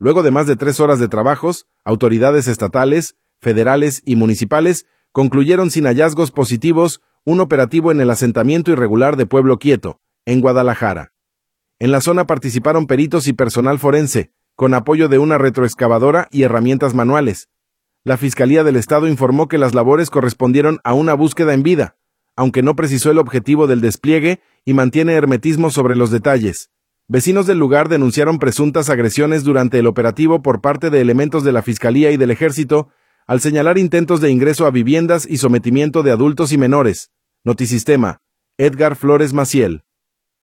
Luego de más de 3 horas de trabajos, autoridades estatales, federales y municipales concluyeron sin hallazgos positivos un operativo en el asentamiento irregular de Pueblo Quieto, en Guadalajara. En la zona participaron peritos y personal forense, con apoyo de una retroexcavadora y herramientas manuales. La Fiscalía del Estado informó que las labores correspondieron a una búsqueda en vida, aunque no precisó el objetivo del despliegue y mantiene hermetismo sobre los detalles. Vecinos del lugar denunciaron presuntas agresiones durante el operativo por parte de elementos de la Fiscalía y del Ejército, al señalar intentos de ingreso a viviendas y sometimiento de adultos y menores. Notisistema. Edgar Flores Maciel.